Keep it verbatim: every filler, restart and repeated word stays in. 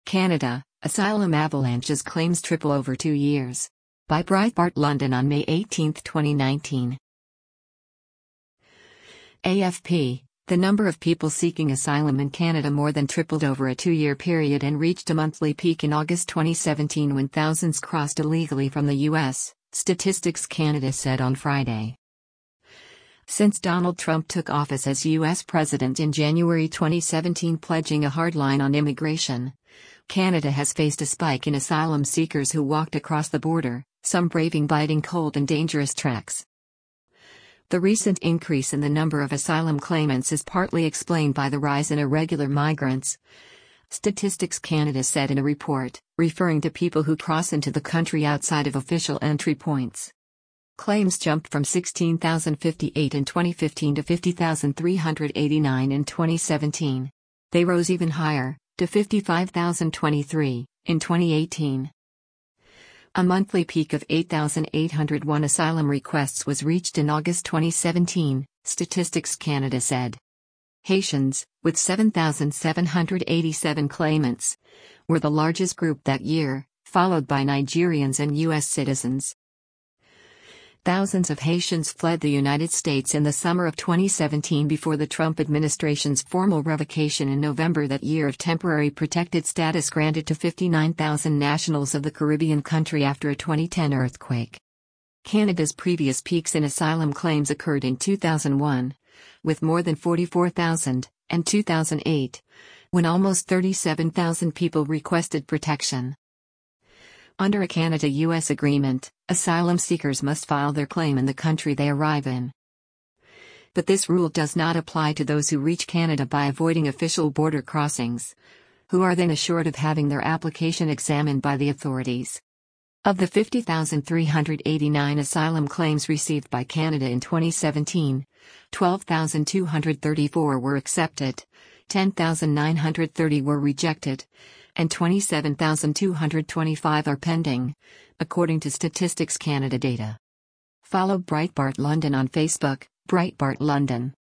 Canada, asylum avalanches claims triple over two years. By Breitbart London on May eighteenth, twenty nineteen. A F P, the number of people seeking asylum in Canada more than tripled over a two-year period and reached a monthly peak in August twenty seventeen when thousands crossed illegally from the U S, Statistics Canada said on Friday. Since Donald Trump took office as U S president in January twenty seventeen, pledging a hard line on immigration, Canada has faced a spike in asylum seekers who walked across the border, some braving biting cold and dangerous treks. The recent increase in the number of asylum claimants is partly explained by the rise in irregular migrants, Statistics Canada said in a report, referring to people who cross into the country outside of official entry points. Claims jumped from sixteen thousand fifty-eight in twenty fifteen to fifty thousand three hundred eighty-nine in twenty seventeen. They rose even higher, to fifty-five thousand twenty-three, in twenty eighteen. A monthly peak of eight thousand eight hundred one asylum requests was reached in August twenty seventeen, Statistics Canada said. Haitians, with seven thousand seven hundred eighty-seven claimants, were the largest group that year, followed by Nigerians and U S citizens. Thousands of Haitians fled the United States in the summer of twenty seventeen before the Trump administration's formal revocation in November that year of temporary protected status granted to fifty-nine thousand nationals of the Caribbean country after a twenty ten earthquake. Canada's previous peaks in asylum claims occurred in two thousand one, with more than forty-four thousand, and two thousand eight, when almost thirty-seven thousand people requested protection. Under a Canada-U S agreement, asylum seekers must file their claim in the country they arrive in. But this rule does not apply to those who reach Canada by avoiding official border crossings, who are then assured of having their application examined by the authorities. Of the fifty thousand three hundred eighty-nine asylum claims received by Canada in twenty seventeen, twelve thousand two hundred thirty-four were accepted, ten thousand nine hundred thirty were rejected, and twenty-seven thousand two hundred twenty-five are pending, according to Statistics Canada data. Follow Breitbart London on Facebook, Breitbart London.